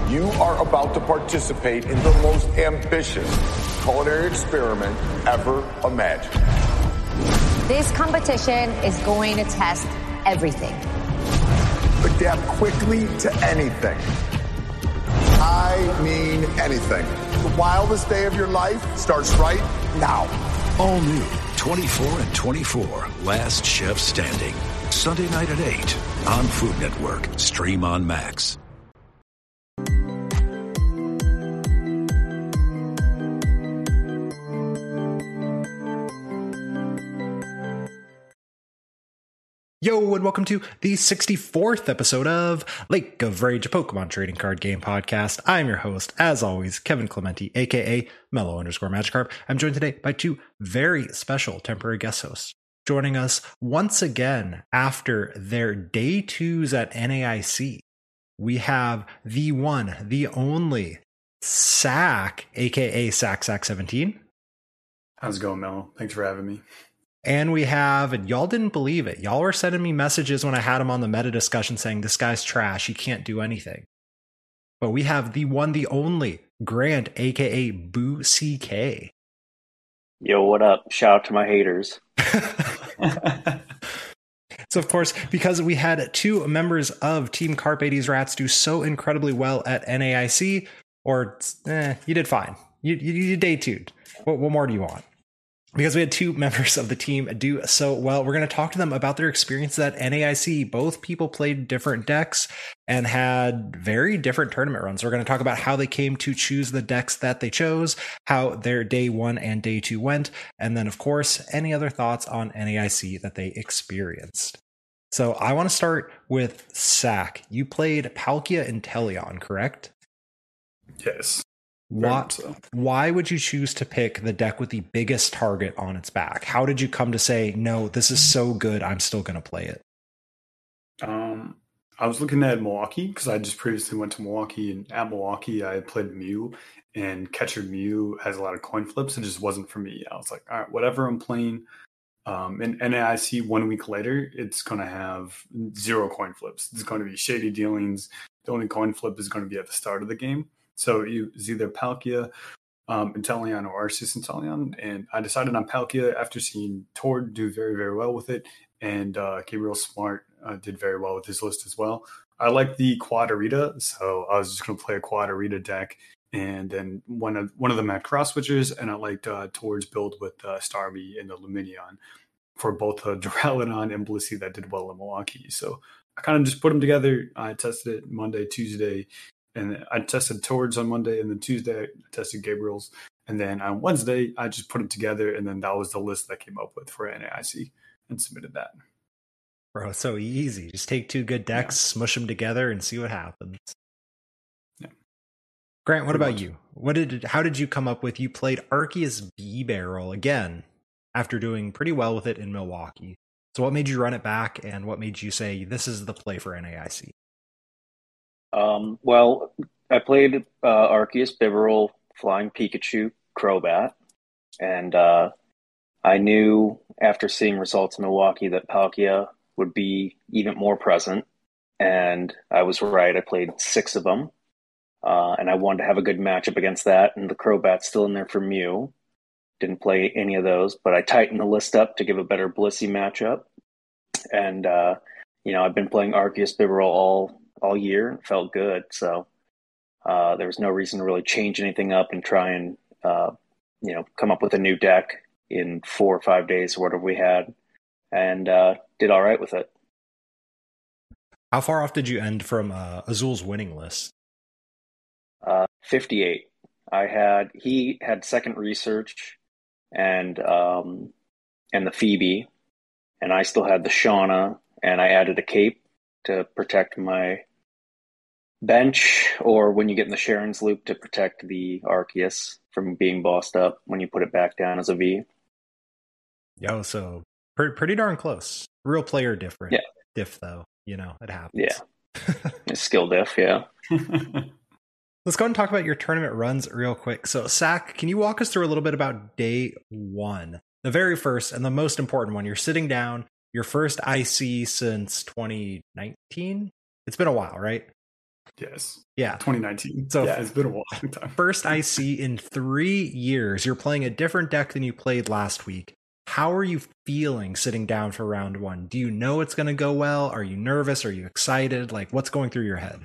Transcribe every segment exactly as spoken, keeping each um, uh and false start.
You are about to participate in the most ambitious culinary experiment ever imagined. This competition is going to test everything. Adapt quickly to anything. I mean anything. The wildest day of your life starts right now. All new twenty-four and twenty-four, Last Chef Standing. Sunday night at eight on Food Network. Stream on Max. Yo, and welcome to the sixty-fourth episode of Lake of Rage, a Pokemon trading card game podcast. I'm your host, as always, Kevin Clementi, aka Mellow underscore Magikarp. I'm joined today by two very special temporary guest hosts. Joining us once again after their day twos at N A I C, we have the one, the only Sack, aka Sack Sack seventeen. How's it going, Mel? Thanks for having me. And we have, and y'all didn't believe it, y'all were sending me messages when I had him on the meta discussion saying, this guy's trash, he can't do anything. But we have the one, the only, Grant, aka Boo C K. Yo, what up? Shout out to my haters. So, of course, because we had two members of Team Carpe Rats do so incredibly well at N A I C, or, eh, you did fine. You, you, you day two'd. What, what more do you want? Because we had two members of the team do so well, we're going to talk to them about their experiences at N A I C. Both people played different decks and had very different tournament runs. We're going to talk about how they came to choose the decks that they chose, how their day one and day two went, and then, of course, any other thoughts on N A I C that they experienced. So I want to start with Sack. You played Palkia Inteleon, correct? Yes. Why, so. why would you choose to pick the deck with the biggest target on its back? How did you come to say, no, this is so good, I'm still going to play it? Um, I was looking at Milwaukee because I just previously went to Milwaukee, and at Milwaukee I played Mew, and Catcher Mew has a lot of coin flips. It just wasn't for me. I was like, all right, whatever I'm playing. Um, in N A I C one week later, it's going to have zero coin flips. It's going to be shady dealings. The only coin flip is going to be at the start of the game. So it was either Palkia, um, Inteleon, or Arceus Inteleon. And I decided on Palkia after seeing Tord do very, very well with it. And uh, Gabriel Smart uh, did very well with his list as well. I like the Quadarita, so I was just going to play a Quadarita deck. And then one of one of them had cross switchers, and I liked uh, Tord's build with uh, Starmie and the Lumineon for both uh, Duraludon and Blissey that did well in Milwaukee. So I kind of just put them together. I tested it Monday, Tuesday. And I tested Tord's on Monday, and then Tuesday I tested Gabriel's. And then on Wednesday, I just put them together, and then that was the list that I came up with for N A I C and submitted that. Bro, so easy. Just take two good decks, yeah. Smush them together, and see what happens. Yeah. Grant, what about you? What did? How did you come up with? You played Arceus B-Barrel again after doing pretty well with it in Milwaukee. So what made you run it back, and what made you say this is the play for N A I C? Um, well, I played uh, Arceus, Bibarel, Flying Pikachu, Crobat, and uh, I knew after seeing results in Milwaukee that Palkia would be even more present, and I was right. I played six of them, uh, and I wanted to have a good matchup against that, and the Crobat's still in there for Mew. Didn't play any of those, but I tightened the list up to give a better Blissey matchup, and uh, you know, I've been playing Arceus, Bibarel all all year and felt good. So uh, there was no reason to really change anything up and try and, uh, you know, come up with a new deck in four or five days or whatever we had, and uh, did all right with it. How far off did you end from uh, Azul's winning list? Uh, fifty-eight. I had, he had second research and, um, and the Phoebe, and I still had the Shauna, and I added a cape to protect my bench, or when you get in the Sharon's loop to protect the Arceus from being bossed up when you put it back down as a V. Yo, so pretty, pretty darn close. Real player different. Yeah. Diff, though. You know, it happens. Yeah. Skill diff, yeah. Let's go and talk about your tournament runs real quick. So, Sack, can you walk us through a little bit about day one? The very first and the most important one. You're sitting down, your first I C since twenty nineteen? It's been a while, right? Yes. Yeah. twenty nineteen. So yeah, it's been a long time. First I see in three years, you're playing a different deck than you played last week. How are you feeling sitting down for round one? Do you know it's going to go well? Are you nervous? Are you excited? Like, what's going through your head?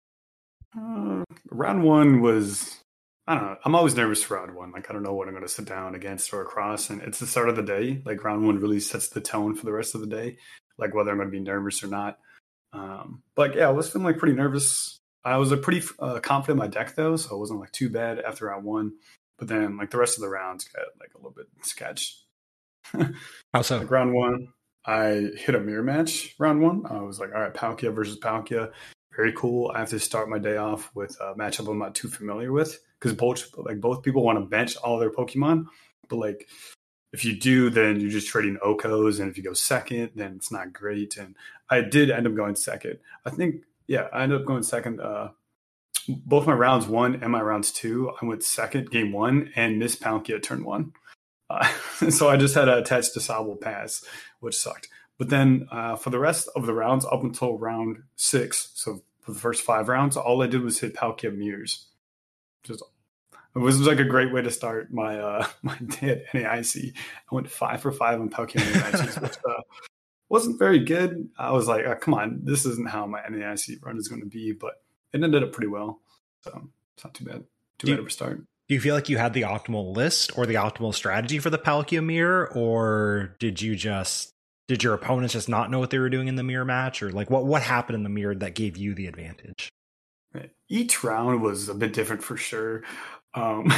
Uh, round one was, I don't know. I'm always nervous for round one. Like, I don't know what I'm going to sit down against or across. And it's the start of the day. Like, round one really sets the tone for the rest of the day, like whether I'm going to be nervous or not. Um, but yeah, I was feeling like pretty nervous. I was a pretty uh, confident in my deck though, so it wasn't like too bad after round one. But then like the rest of the rounds got like a little bit sketched. How so? Like round one, I hit a mirror match. Round one, I was like, all right, Palkia versus Palkia, very cool. I have to start my day off with a matchup I'm not too familiar with because both like both people want to bench all their Pokemon, but like if you do, then you're just trading Okos, and if you go second, then it's not great. And I did end up going second. I think, yeah, I ended up going second. Uh, both my rounds one and my rounds two, I went second game one and missed Palkia turn one. Uh, so I just had to attach Disable Pass, which sucked. But then uh, for the rest of the rounds, up until round six, so for the first five rounds, all I did was hit Palkia Mirrors. Just It was like a great way to start my uh, my day at N A I C. I went five for five on Palkia matches, which uh, wasn't very good. I was like, oh, come on, this isn't how my N A I C run is going to be, but it ended up pretty well. So it's not too bad. Too do bad you, of a start. Do you feel like you had the optimal list or the optimal strategy for the Palkia mirror, or did you just did your opponents just not know what they were doing in the mirror match, or like what what happened in the mirror that gave you the advantage? Each round was a bit different for sure. Um,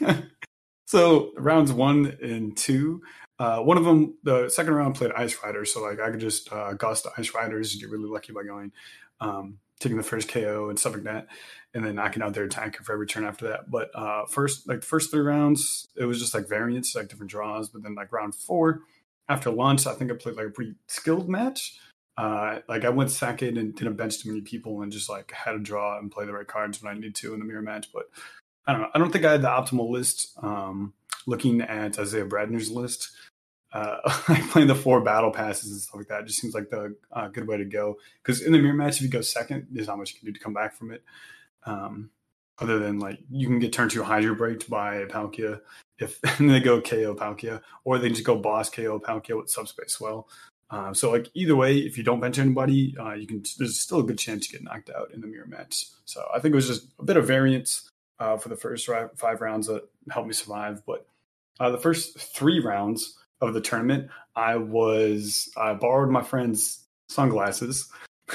so rounds one and two, uh, one of them, the second round played Ice Rider. So like I could just uh, gust Ice Riders, get really lucky by going, um, taking the first K O and stuff like that, and then knocking out their attacker for every turn after that. But uh, first, like the first three rounds, it was just like variants, like different draws. But then like round four, after lunch, I think I played like a pretty skilled match. Uh, like I went second and didn't bench too many people and just like had to draw and play the right cards when I need to in the mirror match. But I don't know. I don't think I had the optimal list. Um, looking at Isaiah Bradner's list, uh, playing the four battle passes and stuff like that just seems like the uh, good way to go. Because in the mirror match, if you go second, there's not much you can do to come back from it. Um, other than like you can get turn two Hydro Breaked by Palkia if and they go K O Palkia, or they just go boss K O Palkia with Subspace Swell. Uh, so like either way, if you don't bench anybody, uh, you can. There's still a good chance you get knocked out in the mirror match. So I think it was just a bit of variance uh, for the first five rounds that helped me survive. But uh, the first three rounds of the tournament, I was I borrowed my friend's sunglasses,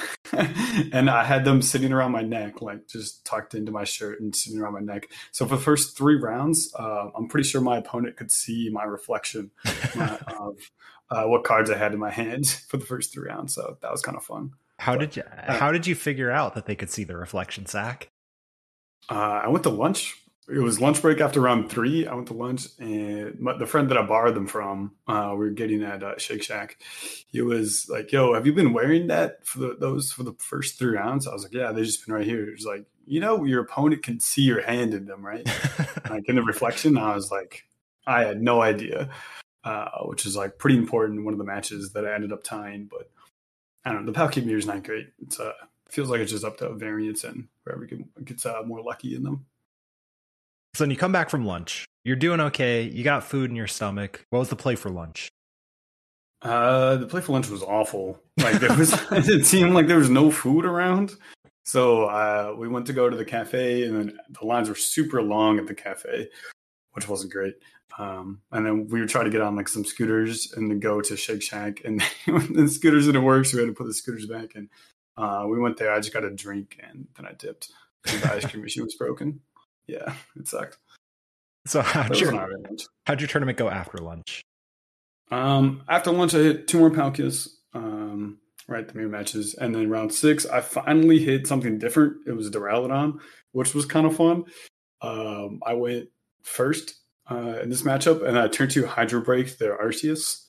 and I had them sitting around my neck, like just tucked into my shirt and sitting around my neck. So for the first three rounds, uh, I'm pretty sure my opponent could see my reflection uh, of uh, what cards I had in my hands for the first three rounds. So that was kind of fun. How but, did you uh, How did you figure out that they could see the reflection, Zach? Uh, I went to lunch. It was lunch break after round three. I went to lunch, and my, the friend that I borrowed them from, uh, we were getting at uh, Shake Shack. He was like, "Yo, have you been wearing that for the, those for the first three rounds?" I was like, "Yeah, they've just been right here." He was like, "You know, your opponent can see your hand in them, right?" Like in the reflection. I was like, I had no idea, uh, which is like pretty important in one of the matches that I ended up tying. But I don't know. The Palkia mirror is not great. It's uh, feels like it's just up to variance and wherever gets uh, more lucky in them. So then you come back from lunch. You're doing okay. You got food in your stomach. What was the play for lunch? Uh, the play for lunch was awful. Like there was, it seemed like there was no food around. So uh, we went to go to the cafe, and then the lines were super long at the cafe, which wasn't great. Um, and then we would try to get on like some scooters and then go to Shake Shack, and the scooters didn't work, so we had to put the scooters back. And uh, we went there. I just got a drink, and then I dipped because the ice cream machine was broken. Yeah, it sucked. So how'd your, lunch. how'd your tournament go after lunch? Um, after lunch, I hit two more Palkias, um, right, the mirror matches. And then round six, I finally hit something different. It was Duraludon, which was kind of fun. Um, I went first uh, in this matchup, and I turned to Hydro Break their Arceus.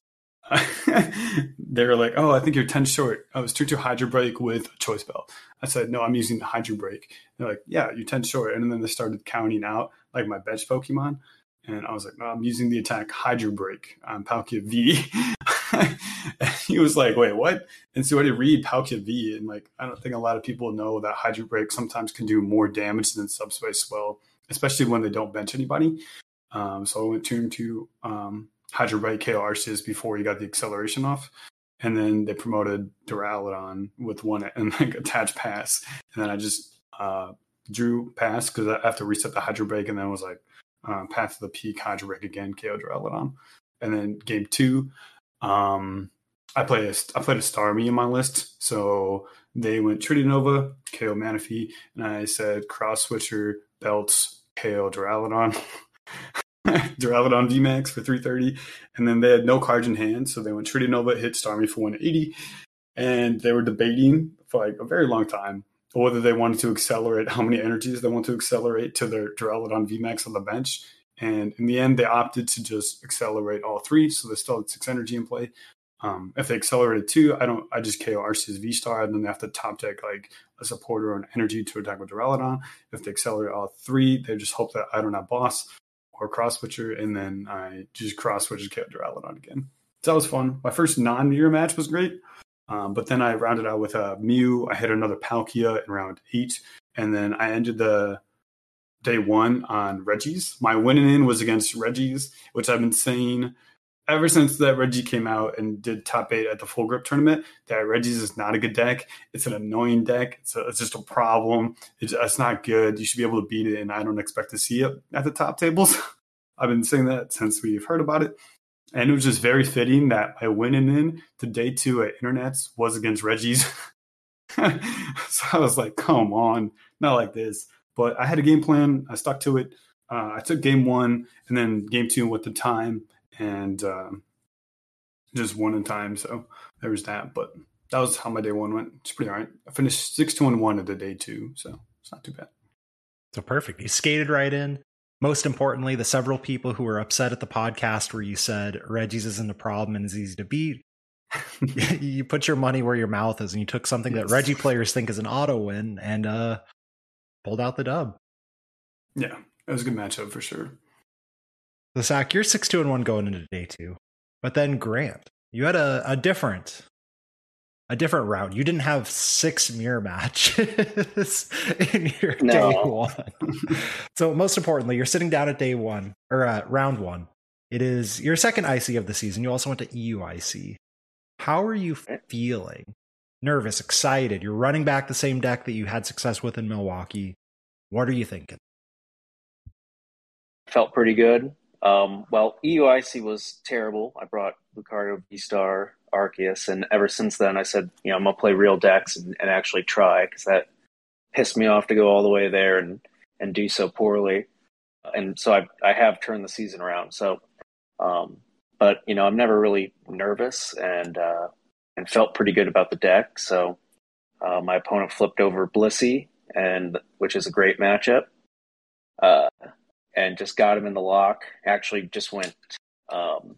They were like, "Oh, I think you're ten short." I was turned to Hydro Break with a Choice Belt. I said, "No, I'm using the Hydro Break." They're like, "Yeah, you're ten short." And then they started counting out like my bench Pokemon. And I was like, "No, I'm using the attack Hydro Break on Palkia V." He was like, wait, what? And so I did read Palkia V, and like I don't think a lot of people know that Hydro Break sometimes can do more damage than Subspace Swell, especially when they don't bench anybody. Um, so I went tuned to um, Hydro Break K O Arceus before he got the acceleration off. And then they promoted Duraludon with one and like attached pass. And then I just uh, drew pass because I have to reset the Hydro Break, and then was like uh, path to the peak, Hydro Break again, K O Duraludon. And then game two, um, I played a, I played a Starmie in my list. So they went Trinity Nova, K O Manaphy, and I said Cross Switcher, Belts, K O Duraludon. Duraludon V MAX for three thirty, and then they had no cards in hand, so they went Trinity Nova, hit Starmie for one eighty, and they were debating for like a very long time whether they wanted to accelerate, how many energies they want to accelerate to their Duraludon V MAX on the bench, and in the end they opted to just accelerate all three, so they still had six energy in play. Um, if they accelerated two, I don't. I just K O Arceus V-Star, and then they have to top deck like a supporter on energy to attack with Duraludon. If they accelerate all three, they just hope that I don't have boss or cross switcher, and then I just cross switch and K O Duraludon again. So that was fun. My first non-mirror match was great, um, but then I rounded out with a Mew. I hit another Palkia in round eight, and then I ended the day one on Reggie's. My winning in was against Reggie's, which I've been saying ever since that Reggie came out and did top eight at the Full Grip tournament, that Reggie's is not a good deck. It's an annoying deck. It's, a, it's just a problem. It's, it's not good. You should be able to beat it, and I don't expect to see it at the top tables. I've been saying that since we've heard about it. And it was just very fitting that my winning in to day two at Internets was against Reggie's. So I was like, come on, not like this. But I had a game plan. I stuck to it. Uh, I took game one, and then game two with the time, and um, just one in time. So there was that. But that was how my day one went. It's pretty all right. I finished six two and one at the day two, so it's not too bad. So perfect. You skated right in. Most importantly, the several people who were upset at the podcast where you said Reggie's isn't a problem and is easy to beat. You put your money where your mouth is, and you took something that Reggie players think is an auto win and uh, pulled out the dub. Yeah, it was a good matchup for sure. So, Zach, you're six two and one going into day two, but then Grant, you had a, a different, a different route. You didn't have six mirror matches in your No. day one. So, most importantly, you're sitting down at day one or uh, round one. It is your second I C of the season. You also went to E U I C. How are you feeling? Nervous, excited? You're running back the same deck that you had success with in Milwaukee. What are you thinking? Felt pretty good. Um, well, E U I C was terrible. I brought Lucario, V-Star, Arceus, and ever since then I said, you know, I'm going to play real decks and, and actually try, because that pissed me off to go all the way there and, and do so poorly. And so I, I have turned the season around. So, um, but, you know, I'm never really nervous and uh, and felt pretty good about the deck. So uh, my opponent flipped over Blissey, and which is a great matchup. Uh, and just got him in the lock. Actually just went, um,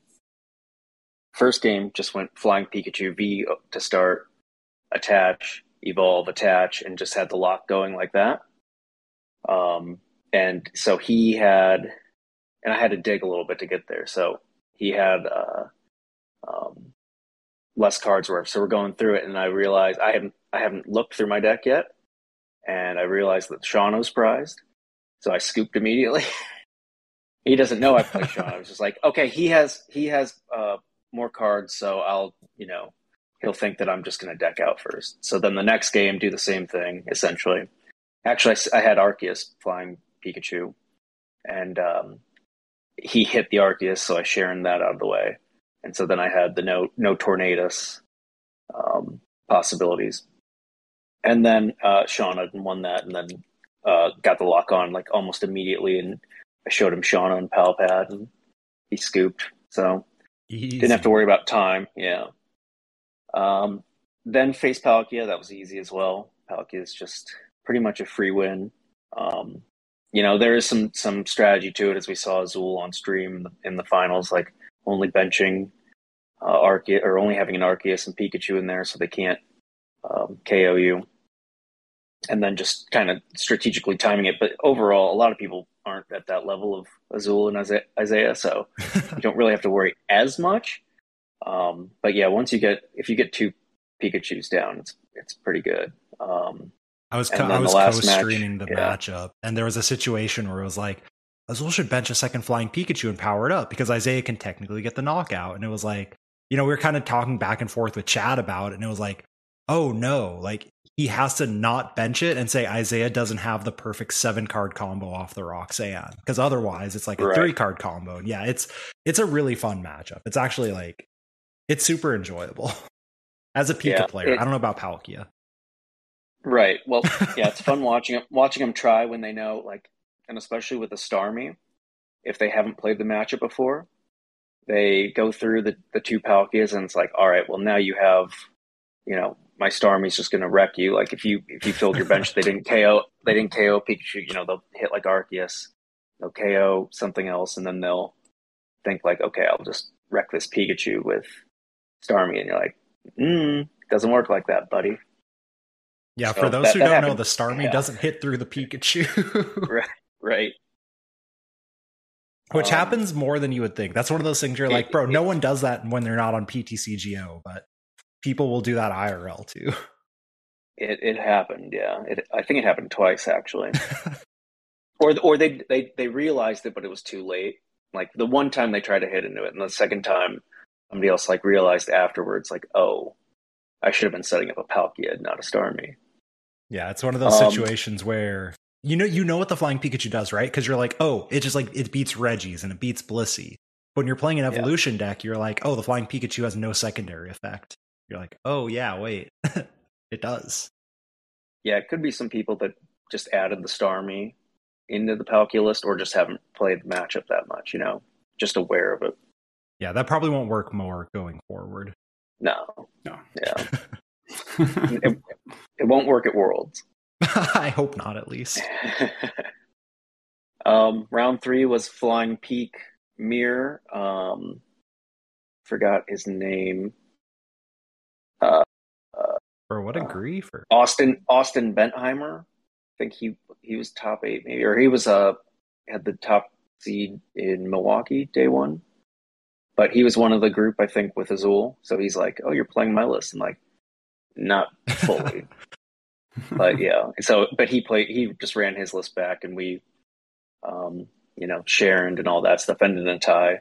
first game, just went Flying Pikachu V to start, attach, evolve, attach, and just had the lock going like that. Um, and so he had, and I had to dig a little bit to get there. So he had uh, um, less cards worth. So we're going through it, and I realized I haven't, I haven't looked through my deck yet. And I realized that Shauno's prized. So I scooped immediately. He doesn't know I play Sean. I was just like, okay, he has he has uh, more cards, so I'll, you know, he'll think that I'm just going to deck out first. So then the next game, do the same thing, essentially. Actually, I, I had Arceus Flying Pikachu, and um, he hit the Arceus, so I shared that out of the way. And so then I had the no no Tornadus um, possibilities. And then uh, Shauna won that, and then uh, got the lock on like almost immediately, and I showed him Shauna and Palpad, and he scooped. So Easy. Didn't have to worry about time. Yeah. Um, then face Palkia, that was easy as well. Palkia is just pretty much a free win. Um, you know, there is some some strategy to it, as we saw Azul on stream in the, in the finals, like only benching uh, Arceus, or only having an Arceus and Pikachu in there so they can't um, K O you. And then just kind of strategically timing it. But overall, a lot of people aren't at that level of Azul and Isaiah, so you don't really have to worry as much. Um, but yeah, once you get if you get two Pikachus down, it's it's pretty good. Um, I was co- I was co-streaming match, the yeah. matchup, and there was a situation where it was like, Azul should bench a second flying Pikachu and power it up because Isaiah can technically get the knockout. And it was like, you know, we were kind of talking back and forth with Chad about it, and it was like, oh no, like he has to not bench it and say Isaiah doesn't have the perfect seven card combo off the Roxanne, because otherwise it's like a right. three card combo. And yeah, it's it's a really fun matchup. It's actually like it's super enjoyable as a Pika yeah, player. It, I don't know about Palkia. Right. Well, yeah, it's fun watching watching them try when they know, like, and especially with the Starmie, if they haven't played the matchup before, they go through the, the two Palkias and it's like, all right, well now you have, you know, my Starmie's just going to wreck you. Like if you if you filled your bench, they didn't K O they didn't K O Pikachu. You know, they'll hit like Arceus, they'll K O something else, and then they'll think like, okay, I'll just wreck this Pikachu with Starmie, and you're like, mm, doesn't work like that, buddy. Yeah, so for those that, who that don't happened. know, the Starmie yeah. doesn't hit through the Pikachu. right, right. Which um, happens more than you would think. That's one of those things you're it, like, bro, it, no one does that when they're not on P T C G O, but people will do that I R L too. It it happened, yeah. It, I think it happened twice actually. or or they, they they realized it, but it was too late. Like the one time they tried to hit into it, and the second time somebody else like realized afterwards, like, oh, I should have been setting up a Palkia, not a Starmie. Yeah, it's one of those um, situations where you know you know what the Flying Pikachu does, right? Because you're like, oh, it just like it beats Reggie's and it beats Blissey. But when you're playing an evolution yeah. deck, you're like, oh, the Flying Pikachu has no secondary effect. You're like, oh yeah, wait, it does. Yeah, it could be some people that just added the Starmie into the Palkia list, or just haven't played the matchup that much. You know, just aware of it. Yeah, that probably won't work more going forward. No, no, yeah, it, it won't work at Worlds. I hope not, at least. um, round three was Flying Peak Mirror. Um, forgot his name. Uh, uh, Bro, what a grief! Uh, Austin Austin Bentheimer. I think he he was top eight maybe, or he was uh had the top seed in Milwaukee day one. But he was one of the group, I think, with Azul. So he's like, "Oh, you're playing my list," and like, not fully. But yeah, so but he played. He just ran his list back, and we, um, you know, Sharon and all that stuff ended in a tie.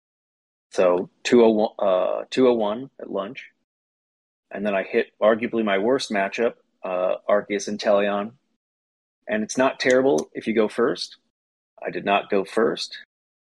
So two oh one, uh, two oh one at lunch, and then I hit arguably my worst matchup, uh, Arceus and Teleon, and it's not terrible if you go first. I did not go first,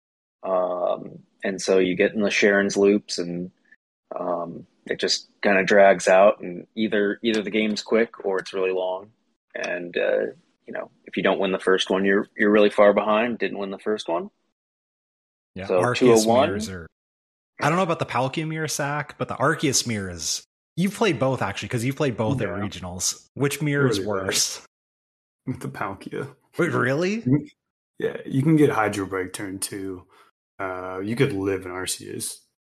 um, and so you get in the Sharon's loops, and um, it just kind of drags out, and either either the game's quick or it's really long. And uh, you know, if you don't win the first one, you're you're really far behind. Didn't win the first one. Yeah, so Arceus mirrors are. I don't know about the Palkia mirror sack, but the Arceus mirror is. You've played both actually, because you've played both yeah. at regionals. Which mirror really is worse? With the Palkia. Wait, really? Yeah, you can get Hydro Break turn two. Uh, you could live in Arceus.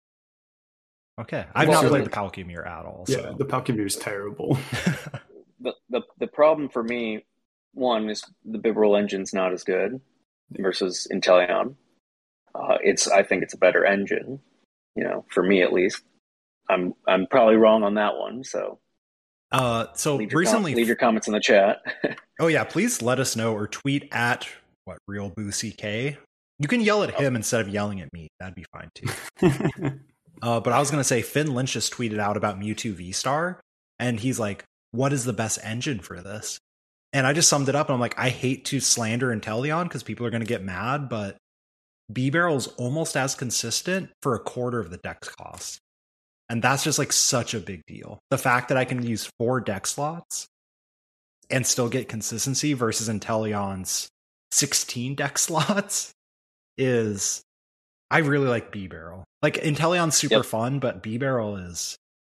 Okay, I've well, not played the Palkia mirror at all. So. Yeah, the Palkia mirror is terrible. the, the the problem for me, one is the Bibarel engine's not as good versus Inteleon. Uh, it's I think it's a better engine, you know, for me at least. I'm I'm probably wrong on that one. So, uh, so leave recently, com- leave your comments in the chat. Oh yeah, please let us know or tweet at what Real Boo C K. You can yell at him instead of yelling at me. That'd be fine too. uh, but I was gonna say Finn Lynch just tweeted out about Mewtwo V-Star, and he's like, "What is the best engine for this?" And I just summed it up, and I'm like, I hate to slander Inteleon because people are gonna get mad, but B-Barrel's almost as consistent for a quarter of the dex cost. And that's just like such a big deal. The fact that I can use four deck slots and still get consistency versus Inteleon's sixteen deck slots is, I really like B-Barrel. Like Inteleon's super yep. fun, but B-Barrel is,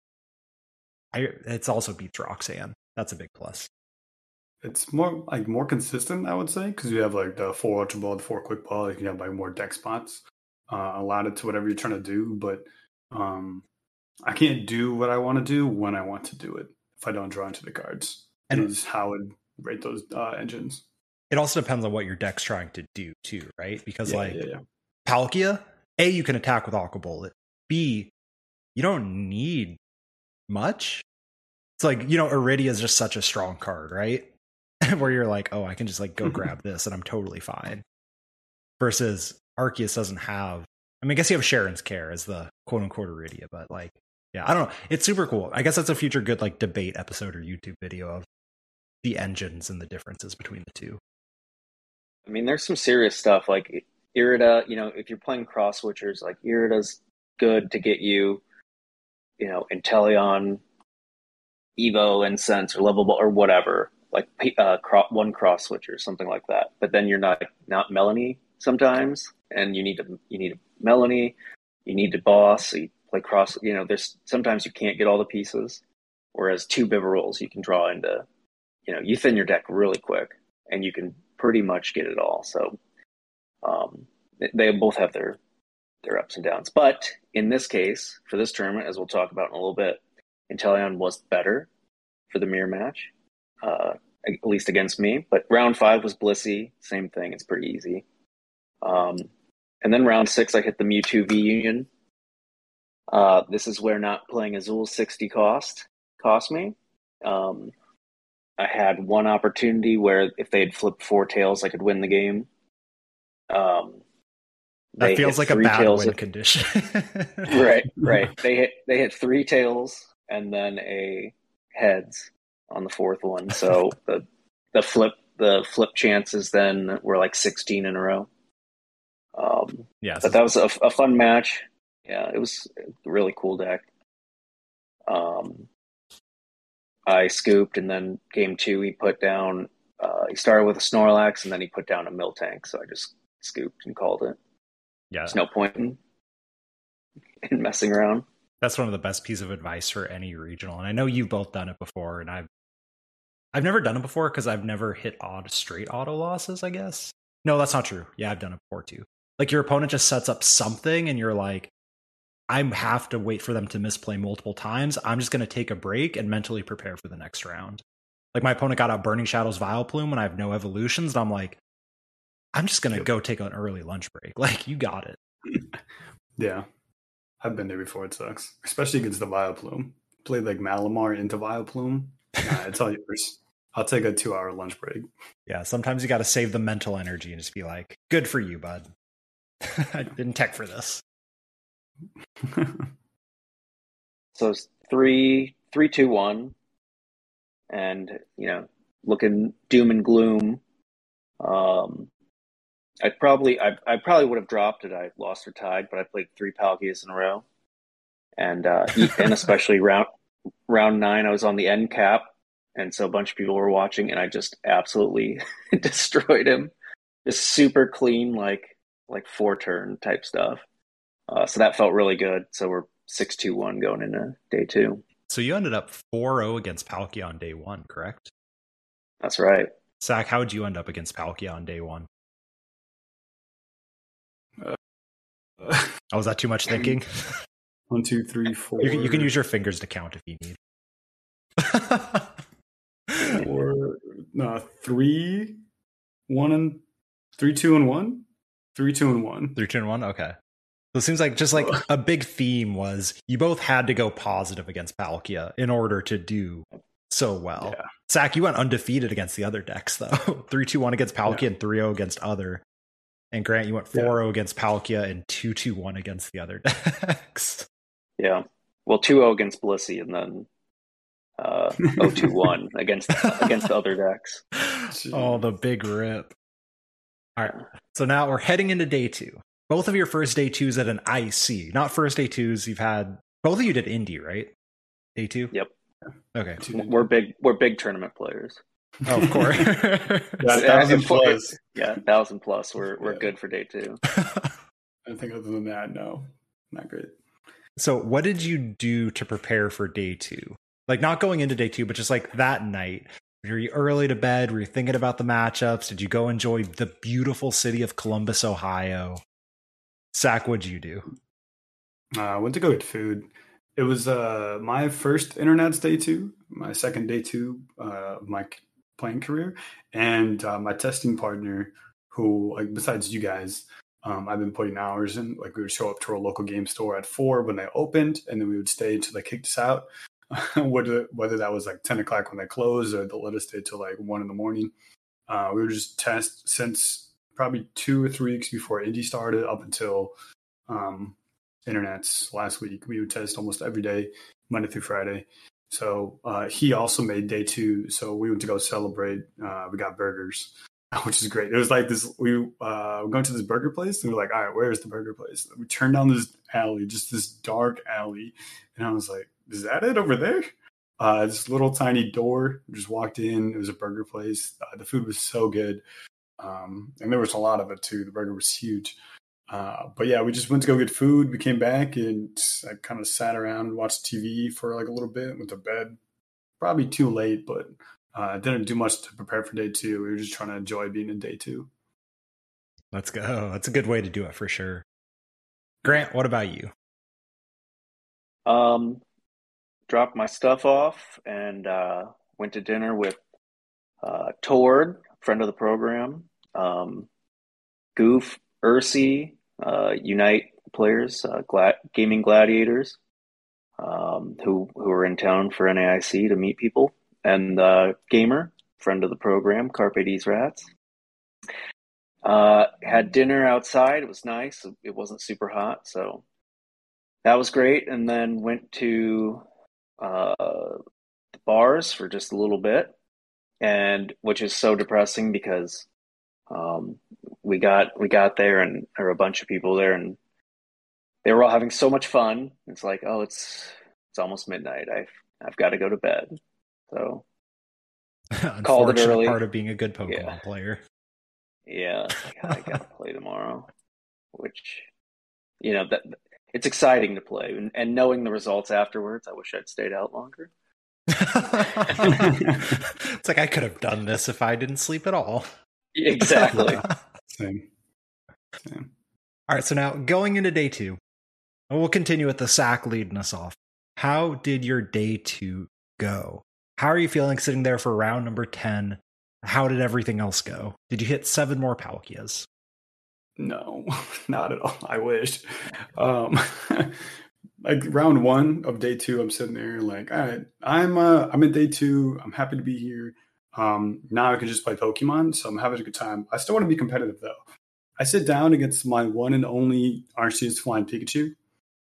I, it's also beats Roxanne. That's a big plus. It's more like more consistent, I would say, because you have like the four Ultra Ball, the four Quick Ball. You can have like more deck spots uh, allotted to whatever you're trying to do. But um, I can't do what I want to do when I want to do it if I don't draw into the cards. And is how I would rate those uh, engines. It also depends on what your deck's trying to do too, right? Because yeah, like yeah, yeah. Palkia, A, you can attack with Aqua Bullet. B, you don't need much. It's like, you know, Iridia is just such a strong card, right? Where you're like, oh, I can just like go grab this and I'm totally fine. Versus Arceus doesn't have, I mean, I guess you have Sharon's Care as the quote unquote Iridia, but like, yeah, I don't know. It's super cool. I guess that's a future good like debate episode or YouTube video of the engines and the differences between the two. I mean, there's some serious stuff like Irida, you know, if you're playing cross switchers, like Irida's good to get you, you know, Inteleon, Evo, Incense, or Level Ball, or whatever, like uh, cro- one cross switcher, something like that. But then you're not not Melanie sometimes, and you need to you need a Melanie, you need to boss. So you play cross. You know, there's sometimes you can't get all the pieces. Whereas two Bibarels, you can draw into, you know, you thin your deck really quick, and you can pretty much get it all. So um, they both have their their ups and downs. But in this case, for this tournament, as we'll talk about in a little bit, Inteleon was better for the mirror match, uh, at least against me. But round five was Blissey. Same thing. It's pretty easy. Um, and then round six, I hit the Mewtwo V Union. Uh, this is where not playing Azul sixty cost cost me. Um, I had one opportunity where if they had flipped four tails, I could win the game. Um, that feels like a bad win at, condition. right, right. They hit they hit three tails and then a heads on the fourth one. So the the flip the flip chances then were like sixteen in a row. Um, yeah, but that was a, a fun match. Yeah, it was a really cool deck. Um, I scooped, and then game two he put down. Uh, he started with a Snorlax, and then he put down a Miltank. So I just scooped and called it. Yeah, there's no point in, in messing around. That's one of the best pieces of advice for any regional, and I know you've both done it before, and I've I've never done it before because I've never hit odd straight auto losses. I guess no, that's not true. Yeah, I've done it before too. Like your opponent just sets up something, and you're like, I have to wait for them to misplay multiple times. I'm just going to take a break and mentally prepare for the next round. Like my opponent got out Burning Shadows Vileplume and I have no evolutions. And I'm like, I'm just going to yep. go take an early lunch break. Like you got it. Yeah. I've been there before. It sucks. Especially against the Vileplume. Played like Malamar into Vileplume. Nah, it's all yours. I'll take a two hour lunch break. Yeah. Sometimes you got to save the mental energy and just be like, good for you, bud. I didn't tech for this. So it's three, three, two, one, and you know, looking doom and gloom. Um, I probably, I, I probably would have dropped it. I lost or tied, but I played three Palkias in a row, and uh, and especially round round nine, I was on the end cap, and so a bunch of people were watching, and I just absolutely destroyed him. Just super clean, like like four turn type stuff. Uh, so that felt really good. So we're six two one going into day two. So you ended up four oh against Palkia on day one, correct? That's right. Zach, how would you end up against Palkia on day one? Uh, uh, oh, was that too much thinking? One, two, three, four. You can, you can use your fingers to count if you need. Four, no, three, one, and three, two, and one. Three, two, and one. Three, two, and one. Okay. So it seems like just like a big theme was you both had to go positive against Palkia in order to do so well. Yeah. Zach, you went undefeated against the other decks, though. three two one against Palkia yeah. and three oh against other. And Grant, you went four oh yeah. against Palkia and two two one against the other decks. Yeah. Well, two oh against Blissey and then uh, oh two one against, against the other decks. Oh, the big rip. All right. So now we're heading into day two. Both of your first day twos at an I C, not first day twos. You've had both of you did Indy, right? Day two. Yep. Okay. We're big. We're big tournament players. Oh, of course. yeah, thousand plus. Yeah, thousand plus. We're we're yeah. good for day two. I think other than that, no, not great. So, what did you do to prepare for day two? Like, not going into day two, but just like that night. Were you early to bed? Were you thinking about the matchups? Did you go enjoy the beautiful city of Columbus, Ohio? Zach, what'd you do? Uh, I went to go get food. It was uh, my first Internet's day two, my second day two uh, of my playing career, and uh, my testing partner, who, like, besides you guys, Um, I've been putting hours in. Like we would show up to our local game store at four when they opened, and then we would stay until they kicked us out. whether whether that was like ten o'clock when they closed, or they let us stay till like one in the morning. Uh, we would just test since probably two or three weeks before Indy started up until um, Internets last week. We would test almost every day, Monday through Friday. So uh, he also made day two. So we went to go celebrate. Uh, we got burgers, which is great. It was like this. We uh, were going to this burger place, and we we're like, all right, where's the burger place? We turned down this alley, just this dark alley. And I was like, is that it over there? Uh, this little tiny door. We just walked in. It was a burger place. Uh, the food was so good. Um, and there was a lot of it too. The burger was huge. Uh, but yeah, we just went to go get food. We came back and I kind of sat around and watched T V for like a little bit, went to bed. Probably too late, but uh, didn't do much to prepare for day two. We were just trying to enjoy being in day two. Let's go. That's a good way to do it for sure. Grant, what about you? Um, dropped my stuff off and uh, went to dinner with uh, Tord, friend of the program, um, Goof, Ursi, uh, Unite players, uh, Gla- Gaming Gladiators, um, who who were in town for N A I C to meet people, and uh, Gamer, friend of the program, Carpe D's Rats. Uh, had dinner outside. It was nice. It wasn't super hot, so that was great. And then went to uh, the bars for just a little bit, and which is so depressing because um, we got we got there and there were a bunch of people there, and they were all having so much fun. It's like, oh, it's it's almost midnight. I've I've got to go to bed. So called it early. Part of being a good Pokemon yeah. player. Yeah, it's like, I gotta play tomorrow, which, you know, that it's exciting to play, and, and knowing the results afterwards, I wish I'd stayed out longer. It's like I could have done this if I didn't sleep at all. Exactly. Same. Same. All right, so now going into day two, and we'll continue with the sack leading us off. How did your day two go? How are you feeling sitting there for round number ten? How did everything else go? Did you hit seven more Palkias? No, not at all. I wish. Um, like round one of day two, I'm sitting there like, all right, I'm uh, I'm in day two. I'm happy to be here. Um, now I can just play Pokemon, so I'm having a good time. I still want to be competitive though. I sit down against my one and only Arceus Flying Pikachu.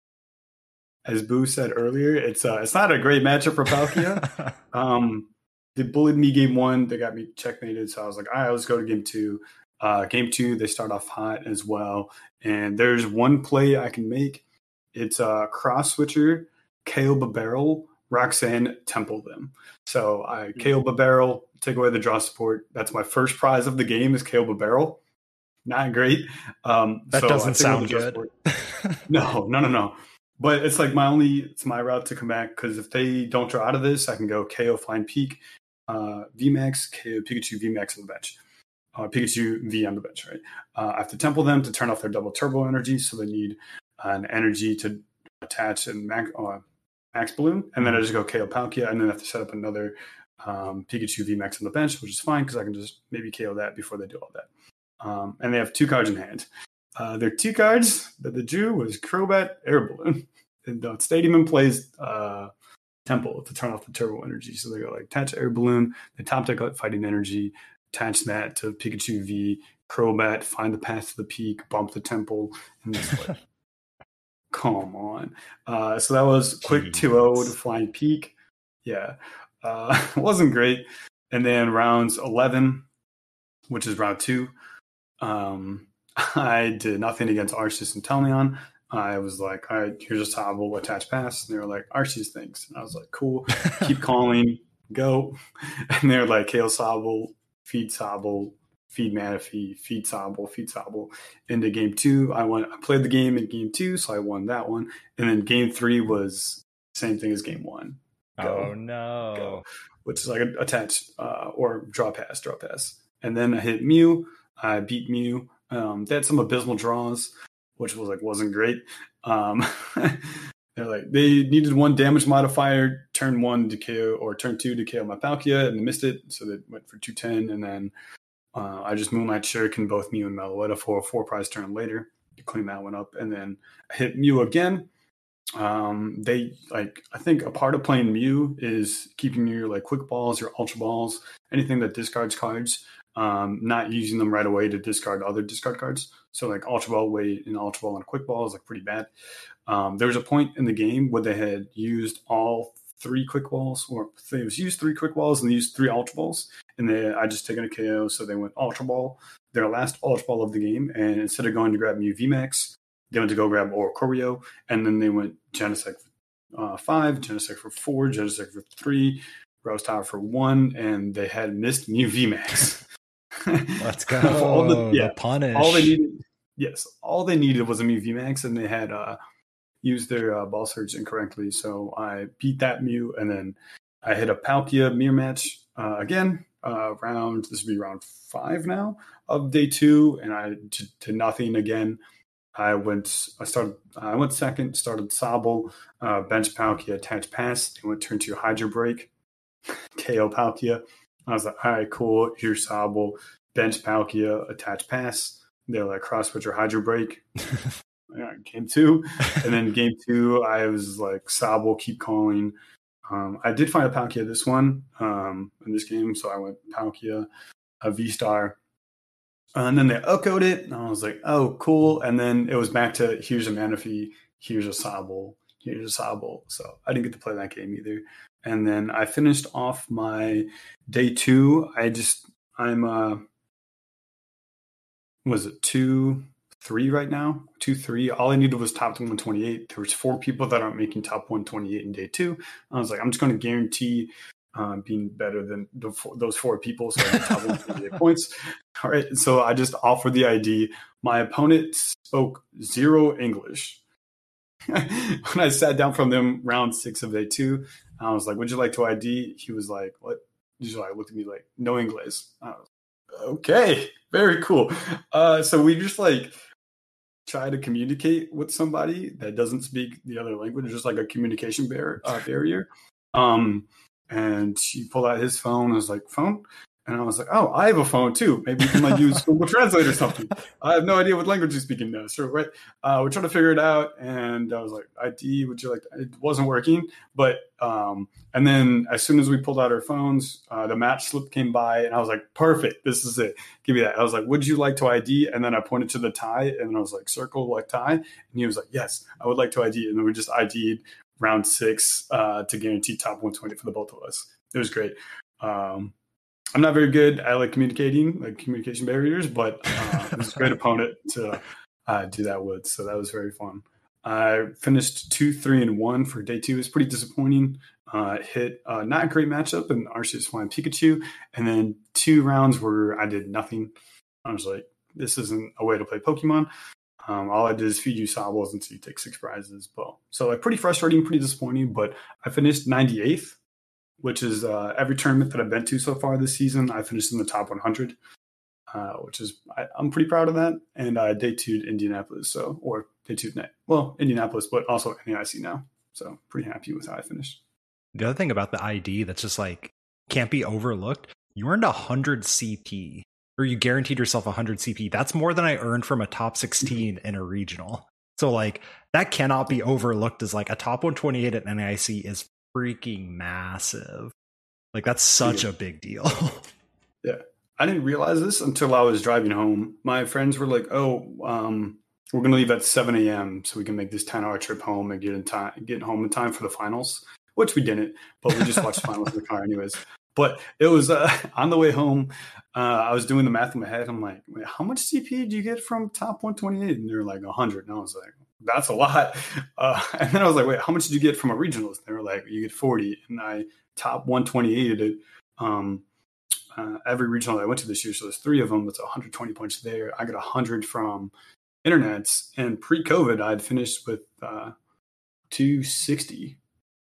As Boo said earlier, it's uh, it's not a great matchup for Palkia. um, They bullied me game one. They got me checkmated. So I was like, all right, let's go to game two. Uh, game two, they start off hot as well. And there's one play I can make. It's a uh, cross switcher, K O Barrel, Roxanne, Temple them. So I K O Barrel, take away the draw support. That's my first prize of the game is K O Barrel. Not great. Um, that so doesn't sound good. no, no, no, no. But it's like my only, it's my route to come back because if they don't draw out of this, I can go K O Flying Peak. Uh, V MAX, K O Pikachu V MAX on the bench. Uh, Pikachu V on the bench, right? Uh, I have to temple them to turn off their double turbo energy, so they need an energy to attach and max, uh, max balloon. And then I just go K O Palkia, and then I have to set up another um, Pikachu V MAX on the bench, which is fine because I can just maybe K O that before they do all that. Um, and they have two cards in hand. Uh, their two cards that they drew was Crobat, Air Balloon. And uh, Stadium plays uh, Temple to turn off the turbo energy. So they go like attach Air Balloon, they top deck out fighting energy, attach that to Pikachu V, Crobat, find the path to the peak, bump the Temple, and it's like, come on. Uh, so that was quick two oh to Flying Peak. Yeah, uh, it wasn't great. And then rounds eleven, which is round two, um, I did nothing against Arceus and Teleon. I was like, all right, here's a Sobble, attach pass. And they were like, Arceus thinks. And I was like, cool, keep calling, go. And they're like, Kale Sobble, feed Sobble, feed Manaphy, feed Sobble, feed Sobble. Into game two, I won. I played the game in game two, so I won that one. And then game three was same thing as game one. Go, oh, no. Go, which is like a, attach uh, or draw pass, draw pass. And then I hit Mew. I beat Mew. Um, they had some abysmal draws, which was like wasn't great. Um, they're like they needed one damage modifier, turn one to K O or turn two to K O my Palkia, and they missed it, so they went for two ten. And then Uh, I just Moonlight Shuriken both Mew and Meloetta for a four prize turn later to clean that one up. And then I hit Mew again. Um, they like I think a part of playing Mew is keeping your like quick balls, your ultra balls, anything that discards cards, um, not using them right away to discard other discard cards. So like ultra ball weight and ultra ball and a quick ball is like pretty bad. Um, there was a point in the game where they had used all three quick balls, or they was used three quick balls and they used three ultra balls, and they I just taken a K O, so they went ultra ball, their last ultra ball of the game, and instead of going to grab Mew V MAX, they went to go grab Oricorio, and then they went Genesect uh, five, Genesect for four, Genesect for three, Rose Tower for one, and they had missed Mew V MAX. Let's go. all the, yeah, the punish. All they needed, yes, all they needed was a Mew V MAX, and they had uh, used their uh, ball surge incorrectly. So I beat that Mew, and then I hit a Palkia mirror match uh, again. Uh, round this would be round five now of day two, and I did, did nothing again. I went. I started. I went second. Started Sobble, uh, bench Palkia, attach pass. They went turn to Hydro Break, K O Palkia. I was like, all right, cool. Here's Sobble, bench Palkia, attach pass. They're like cross switch or Hydro Break. Yeah, game two, and then game two, I was like Sobble, keep calling. Um, I did find a Palkia this one um, in this game, so I went Palkia, a V Star. And then they echoed it, and I was like, oh, cool. And then it was back to here's a Manaphy, here's a Sobble, here's a Sobble. So I didn't get to play that game either. And then I finished off my day two. I just, I'm, uh, was it two, three right now? Two, three. All I needed was top one twenty-eight. There was four people that aren't making top one twenty-eight in day two. I was like, I'm just going to guarantee Uh, being better than the, those four people, so I get top one twenty-eight points. All right, so I just offered the I D. My opponent spoke zero English. When I sat down from them round six of day two, I was like, would you like to I D? He was like, what? He just like looked at me like, no English. I was like, okay, very cool. Uh, so we just like try to communicate with somebody that doesn't speak the other language, just like a communication bar- uh, barrier. Um, And he pulled out his phone. I was like, phone? And I was like, oh, I have a phone too. Maybe you can like use Google Translate or something. I have no idea what language he's speaking now. So right, uh, we're trying to figure it out. And I was like, I D, would you like to? It wasn't working. But um, and then as soon as we pulled out our phones, uh, the match slip came by, and I was like, perfect. This is it. Give me that. I was like, would you like to I D? And then I pointed to the tie, and then I was like, circle like tie. And he was like, yes, I would like to I D. And then we just I D'd round six uh, to guarantee top one twenty for the both of us. It was great. Um, I'm not very good at like communicating, like communication barriers, but uh, it was a great opponent to uh, do that with. So that was very fun. I finished two, three, and one for day two. It was pretty disappointing. Uh, hit uh, not a great matchup in Arceus Flying Pikachu, and then two rounds where I did nothing. I was like, this isn't a way to play Pokemon. Um, all I did is feed you Sobbles until you take six prizes. Well, so like pretty frustrating, pretty disappointing. But I finished ninety-eighth. Which is uh, every tournament that I've been to so far this season, I finished in the top one hundred, uh, which is I, I'm pretty proud of that. And I day two'd Indianapolis, so or day two'd net. Well, Indianapolis, but also N A I C now. So pretty happy with how I finished. The other thing about the I D that's just like can't be overlooked, you earned one hundred C P, or you guaranteed yourself one hundred C P. That's more than I earned from a top sixteen in a regional. So like that cannot be overlooked as like a top one twenty-eight at N A I C is freaking massive. Like that's such yeah. a big deal. Yeah. I didn't realize this until I was driving home. My friends were like, oh, um, we're going to leave at seven a.m. so we can make this ten hour trip home and get in time, get home in time for the finals, which we didn't, but we just watched the finals in the car anyways. But it was uh, on the way home. Uh, I was doing the math in my head. I'm like, wait, how much C P do you get from top one twenty-eight? And they're like one hundred. And I was like, that's a lot. Uh, and then I was like, wait, how much did you get from a regionals? They were like, you get forty. And I top one twenty-eight it. Um, uh, every regional that I went to this year, so there's three of them. That's one hundred twenty points there. I got one hundred from internets. And pre-COVID, I'd finished with uh, two sixty.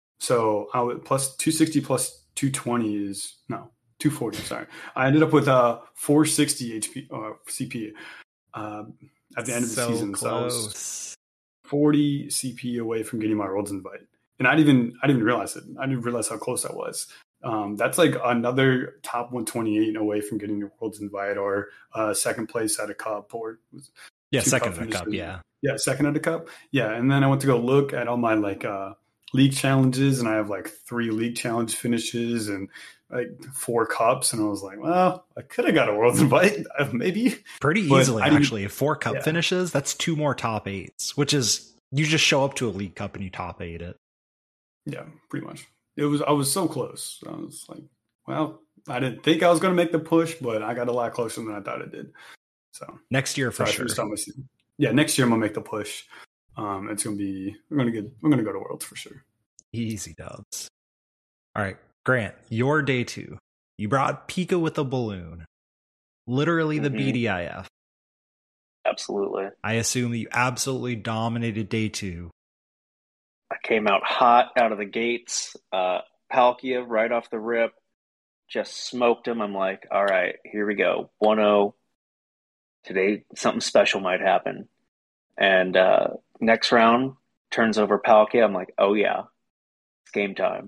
So I would plus two sixty plus two twenty is, no, two forty, sorry. I ended up with uh, four sixty H P, uh, C P uh, at the end of the so season. Close. So I was forty C P away from getting my Worlds invite. And I didn't even I didn't even realize it. I didn't realize how close I was. Um, that's like another top one twenty-eight away from getting the Worlds invite or uh, second place at a cup or yeah, two second cup at a cup, finishes. yeah. Yeah, second at a cup. Yeah, and then I went to go look at all my like uh, league challenges, and I have like three league challenge finishes and like four cups, and I was like, well, I could have got a Worlds invite, maybe. Pretty But easily, I didn't- actually. Four cup yeah. finishes, that's two more top eights, which is you just show up to a league cup and you top eight it. Yeah, pretty much. It was I was so close. I was like, well, I didn't think I was going to make the push, but I got a lot closer than I thought it did. So Next year for so I sure. finished out my season. Yeah, next year I'm gonna make the push. Um, it's gonna be we're gonna get we're gonna go to Worlds for sure. Easy dubs. All right, Grant, your day two. You brought Pika with a balloon. Literally the Mhm. B D I F. Absolutely. I assume that you absolutely dominated day two. I came out hot out of the gates. Uh, Palkia right off the rip. Just smoked him. I'm like, all right, here we go. one oh. Today, something special might happen. And uh, next round, turns over Palkia. I'm like, oh yeah, it's game time.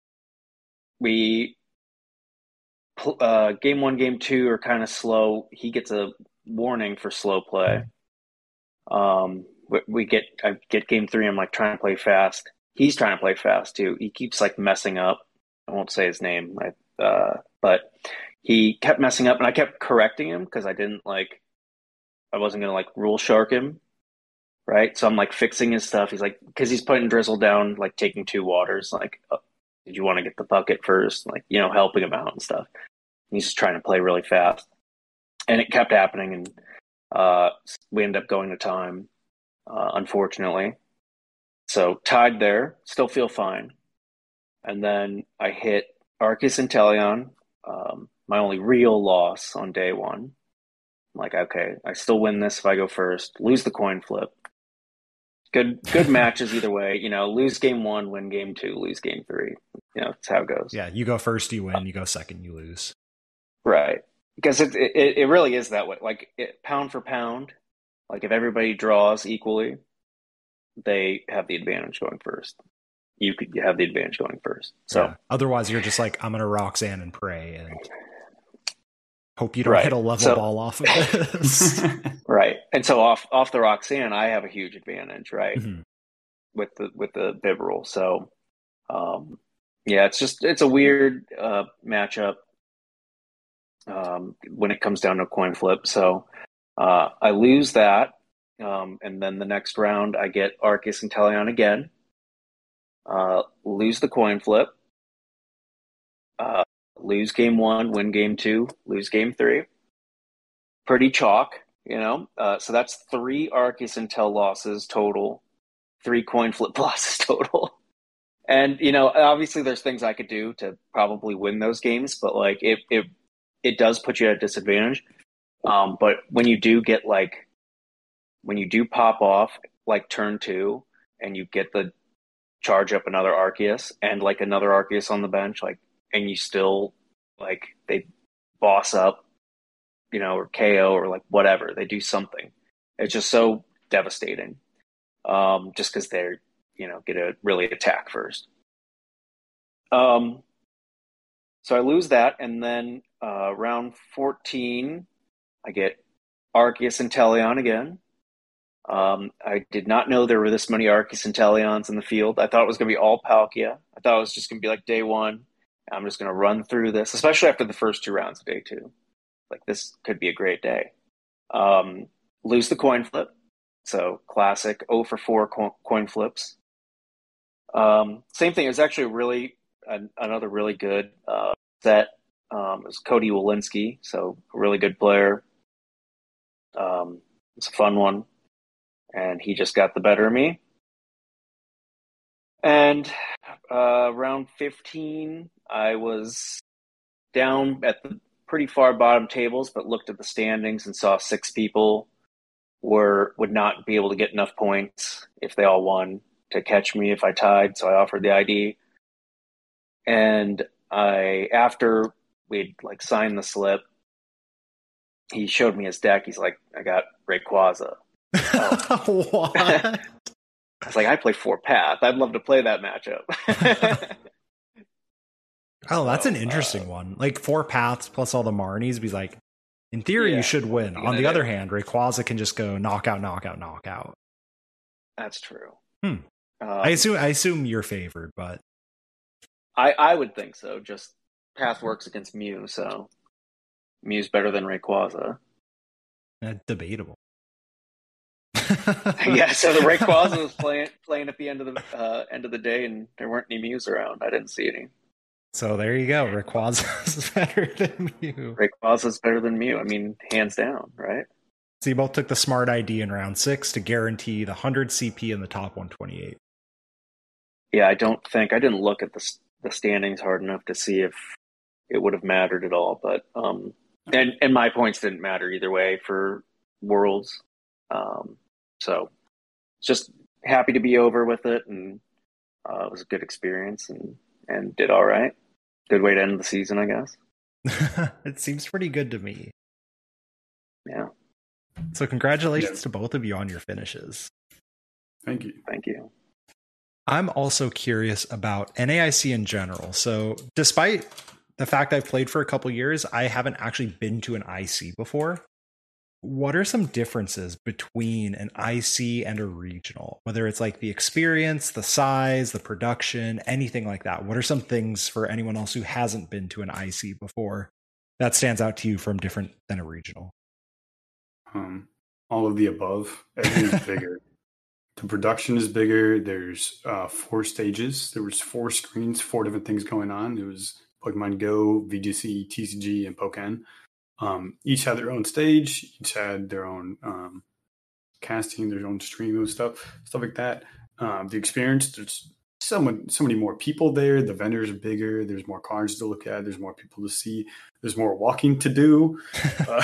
We, uh, game one, game two are kind of slow. He gets a warning for slow play. Um, we, we get, I get game three. I'm like trying to play fast. He's trying to play fast too. He keeps like messing up. I won't say his name, I, uh, but he kept messing up, and I kept correcting him because I didn't like. I wasn't gonna like rule shark him, right? So I'm like fixing his stuff. He's like, because he's putting Drizzle down, like taking two waters. Like, oh, did you want to get the bucket first? Like, you know, helping him out and stuff. And he's just trying to play really fast, and it kept happening, and uh, we ended up going to time, uh, unfortunately. So tied there, still feel fine, and then I hit Arceus and Teleon, um, my only real loss on day one. I'm like, okay, I still win this if I go first. Lose the coin flip. Good, good matches either way. You know, lose game one, win game two, lose game three. You know, that's how it goes. Yeah, you go first, you win. You go second, you lose. Right, because it it, it really is that way. Like it, pound for pound, like if everybody draws equally, they have the advantage going first. You could have the advantage going first. So Yeah. Otherwise, you're just like, I'm gonna Roxanne and pray and hope you don't Right. hit a level So- ball off of this. right, and so off off the Roxanne, I have a huge advantage, right, Mhm. with the with the Bibarel. So, um, yeah, it's just it's a weird uh, matchup um, when it comes down to a coin flip. So uh, I lose that, um, and then the next round I get Arceus and Teleon again. Uh, lose the coin flip. Uh, lose game one, win game two, lose game three. Pretty chalk, you know. Uh, so that's three Arceus and Tel losses total, three coin flip losses total. And you know, obviously, there's things I could do to probably win those games, but like it, it, it does put you at a disadvantage. Um, but when you do get like, when you do pop off like turn two, and you get the charge up another Arceus and like another Arceus on the bench, like, and you still like they boss up, you know, or K O or like whatever, they do something. It's just so devastating. Um, just because they're, you know, get to really attack first. Um, so I lose that, and then uh, round fourteen, I get Arceus and Teleon again. Um, I did not know there were this many Arceus and Teleons in the field. I thought it was going to be all Palkia. I thought it was just going to be like day one. I'm just going to run through this, especially after the first two rounds of day two. Like, this could be a great day. Um, lose the coin flip. So, classic oh for four co- coin flips. Um, same thing. It was actually really an, another really good uh, set. Um, it was Cody Walensky, so a really good player. Um, it's a fun one. And he just got the better of me. And uh, round fifteen, I was down at the pretty far bottom tables, but looked at the standings and saw six people were would not be able to get enough points if they all won to catch me if I tied. So I offered the I D. And I, after we'd like signed the slip, he showed me his deck. He's like, I got Rayquaza. Oh. What? I was like, I play four path. I'd love to play that matchup. Oh, that's So, an interesting uh, one. Like four paths plus all the Marnies. Be like, in theory, Yeah, you should what win. are you On gonna the other do? hand, Rayquaza can just go knockout, knockout, knockout. That's true. Hmm. Um, I assume I assume you're favored, but I I would think so. Just Path works against Mew, so Mew's better than Rayquaza. eh, debatable. Yeah, so the Rayquaza was playing playing at the end of the uh, end of the day, and there weren't any Mews around. I didn't see any. So there you go. Rayquaza is better than you. Rayquaza's better than Mew. I mean, hands down, right? So you both took the smart I D in round six to guarantee the one hundred C P in the top one twenty-eight. Yeah, I don't think I didn't look at the the standings hard enough to see if it would have mattered at all. But um, and and my points didn't matter either way for Worlds. Um, so just happy to be over with it, and uh, it was a good experience, and and did all right. Good way to end the season, I guess. It seems pretty good to me. Yeah, So congratulations Yeah. to both of you on your finishes. Thank you. thank you. I'm also curious about N A I C in general. So despite the fact I've played for a couple years, I haven't actually been to an I C before. What are some differences between an I C and a regional? Whether it's like the experience, the size, the production, anything like that. What are some things for anyone else who hasn't been to an I C before that stands out to you from different than a regional? Um, all of the above. Everything's bigger. The production is bigger. There's uh, four stages. There was four screens, four different things going on. It was Pokemon Go, V G C, T C G, and Pokken. Um, each had their own stage. Each had their own um, casting, their own stream and stuff, stuff like that. Um, the experience. There's so many, so many more people there. The vendors are bigger. There's more cards to look at. There's more people to see. There's more walking to do, uh,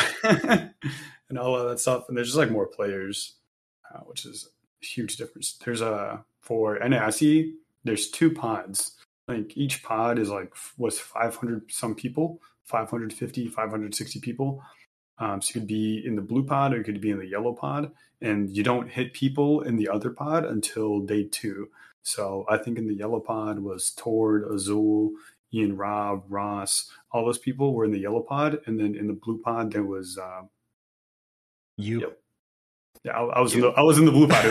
and all of that stuff. And there's just like more players, uh, which is a huge difference. There's a for N A I C. There's two pods. Like each pod is like was five hundred some people, five hundred fifty, five hundred sixty people. Um, so you could be in the blue pod or you could be in the yellow pod, and you don't hit people in the other pod until day two. So I think in the yellow pod was Tord, Azul, Ian Robb, Ross, all those people were in the yellow pod, and then in the blue pod there was uh, You. Yep. Yeah, I, I was in the I was in the blue pod. It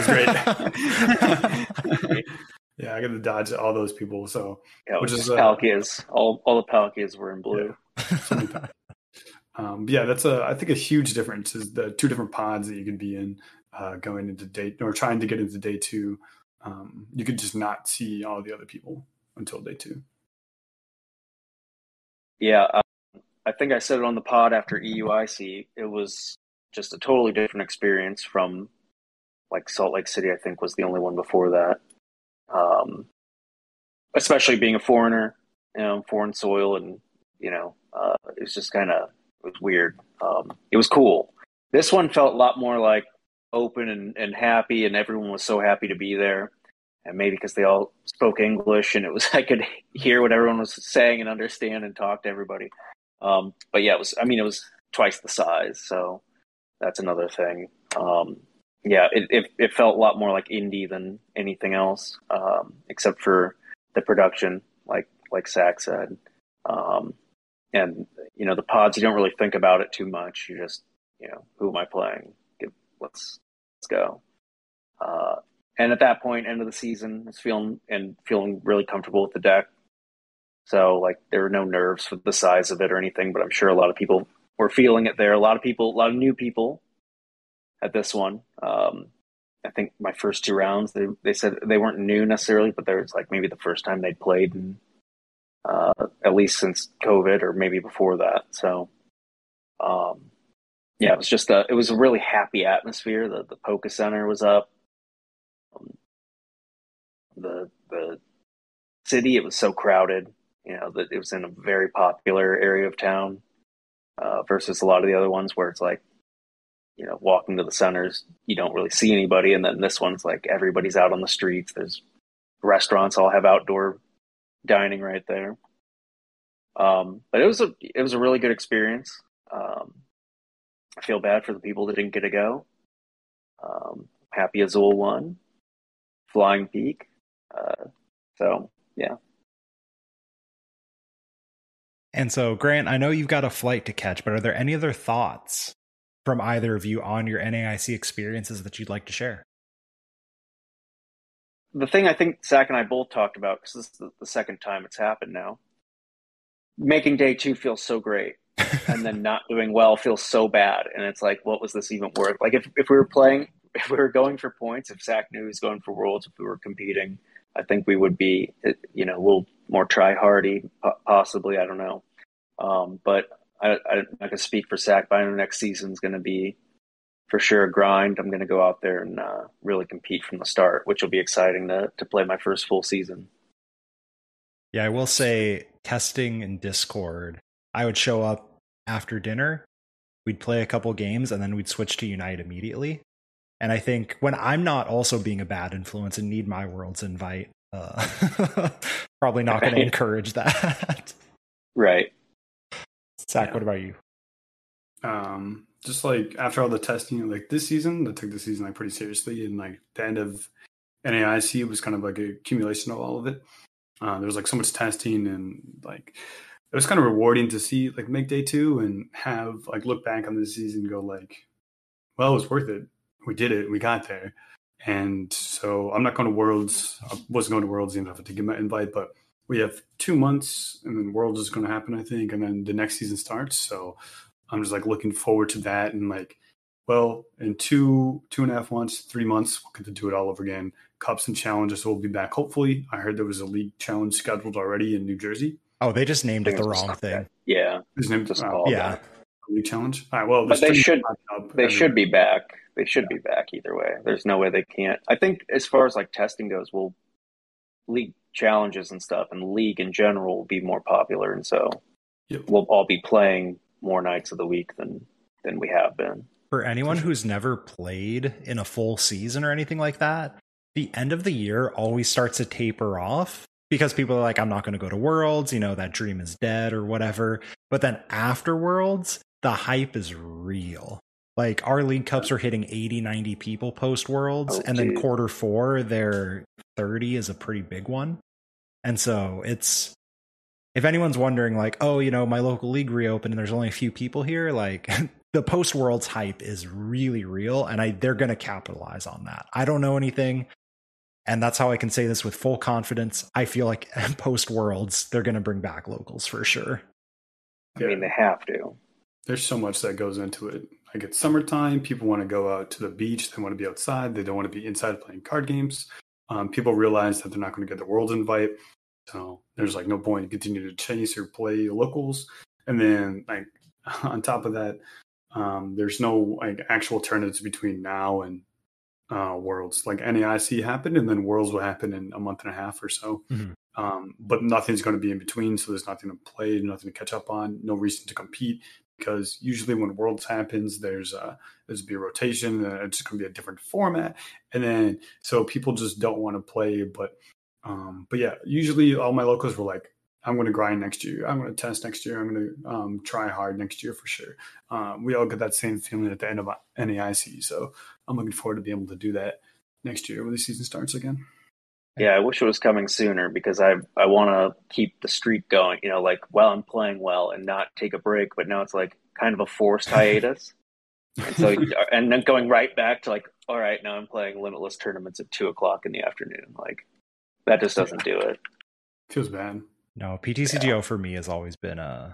was great. Yeah, I got to dodge all those people. So Yeah, which is uh, uh, Palkias. All all the Palkias were in blue. Yeah. So many times. Um, yeah, that's a I think a huge difference is the two different pods that you could be in uh, going into day or trying to get into day two. Um, you could just not see all the other people until day two. Yeah, um, I think I said it on the pod after E U I C. It was just a totally different experience from like Salt Lake City. I think was the only one before that. Um, especially being a foreigner, you know, foreign soil, and you know, uh, it was just kind of it was weird. Um, it was cool. This one felt a lot more like open and, and happy, and everyone was so happy to be there. And maybe because they all spoke English, and it was I could hear what everyone was saying and understand and talk to everybody. Um, but yeah, it was. I mean, it was twice the size, so that's another thing. Um, yeah, it, it it felt a lot more like indie than anything else, um, except for the production, like like Zach said. Um, and you know, the pods, you don't really think about it too much. You just, you know, who am I playing? Get, let's let's go. Uh, and at that point, end of the season, it's feeling and feeling really comfortable with the deck. So like there were no nerves with the size of it or anything, but I'm sure a lot of people were feeling it there. A lot of people, a lot of new people at this one. Um, I think my first two rounds, they they said they weren't new necessarily, but there was like maybe the first time they'd played, in, uh, at least since COVID or maybe before that. So, um, yeah, it was just a it was a really happy atmosphere. The the Poké Center was up. Um, the the city, it was so crowded. You know that it was in a very popular area of town, uh, versus a lot of the other ones where it's like, you know, walking to the centers, you don't really see anybody. And then this one's like everybody's out on the streets. There's restaurants all have outdoor dining right there. Um, but it was a it was a really good experience. Um, I feel bad for the people that didn't get to go. Um, happy Azul won, Flying Peak. Uh, so yeah. And so, Grant, I know you've got a flight to catch, but are there any other thoughts from either of you on your N A I C experiences that you'd like to share? The thing I think Zach and I both talked about, because this is the, the second time it's happened now, making day two feel so great. And then not doing well feels so bad. And it's like, what was this even worth? Like if, if we were playing, if we were going for points, if Zach knew he was going for Worlds, if we were competing, I think we would be, you know, a little more try-hardy, possibly. I don't know. Um, but I, I'm not going to speak for Zach, but I know the next season's going to be for sure a grind. I'm going to go out there and uh, really compete from the start, which will be exciting to, to play my first full season. Yeah, I will say testing in Discord, I would show up after dinner, we'd play a couple games, and then we'd switch to Unite immediately. And I think when I'm not also being a bad influence and need my Worlds invite, uh, probably not going to encourage that. Right. Zach, Yeah. what about you? Um, just like after all the testing, like this season, I took the season like pretty seriously, and like the end of N A I C was kind of like a accumulation of all of it. Uh, there was like so much testing, and like it was kind of rewarding to see like make day two and have like look back on the season and go like, well, it was worth it. We did it. We got there. And so I'm not going to Worlds. I wasn't going to Worlds even if I to get my invite, but we have two months and then Worlds is going to happen, I think. And then the next season starts. So I'm just like looking forward to that. And like, well, in two, two and a half months, three months, we'll get to do it all over again. Cups and challenges will be back. Hopefully. I heard there was a league challenge scheduled already in New Jersey. Oh, they just named it the wrong thing. Yeah. His name Just uh, called Yeah. that. league challenge. All right. Well, But they there's should up they everywhere. should be back. They should be back either way. There's no way they can't. I think as far as like testing goes, we'll league challenges and stuff and league in general will be more popular, and so Yep. we'll all be playing more nights of the week than than we have been. For anyone who's never played in a full season or anything like that, the end of the year always starts to taper off because people are like, I'm not going to go to Worlds, you know, that dream is dead or whatever. But then after Worlds, the hype is real. Like our league cups are hitting eighty, ninety people post Worlds. Oh, and then geez. quarter four, their thirty is a pretty big one. And so it's, if anyone's wondering like, oh, you know, my local league reopened and there's only a few people here, like the post Worlds hype is really real. And I, they're going to capitalize on that. I don't know anything. And that's how I can say this with full confidence. I feel like post Worlds, they're going to bring back locals for sure. I mean, they have to. There's so much that goes into it. Like it's summertime, people want to go out to the beach. They want to be outside. They don't want to be inside playing card games. Um, people realize that they're not going to get the World's invite. So there's like no point in continuing to chase or play locals. And then like on top of that, um, there's no like actual tournaments between now and uh, Worlds. Like N A I C happened and then Worlds will happen in a month and a half or so. Mm-hmm. Um, but nothing's going to be in between. So there's nothing to play, nothing to catch up on, no reason to compete. Because usually when Worlds happens, there's uh there's be a rotation. Uh, it's going to be a different format, and then so people just don't want to play. But um, but yeah, usually all my locals were like, "I'm going to grind next year. I'm going to test next year. I'm going to um, try hard next year for sure." Um, we all get that same feeling at the end of N A I C, so I'm looking forward to being able to do that next year when the season starts again. Yeah, I wish it was coming sooner because I I want to keep the streak going. You know, like while I'm playing well and not take a break. But now it's like kind of a forced hiatus, and so and then going right back to like, all right, now I'm playing limitless tournaments at two o'clock in the afternoon. Like that just doesn't do it. Feels bad. No, P T C G O for me has always been a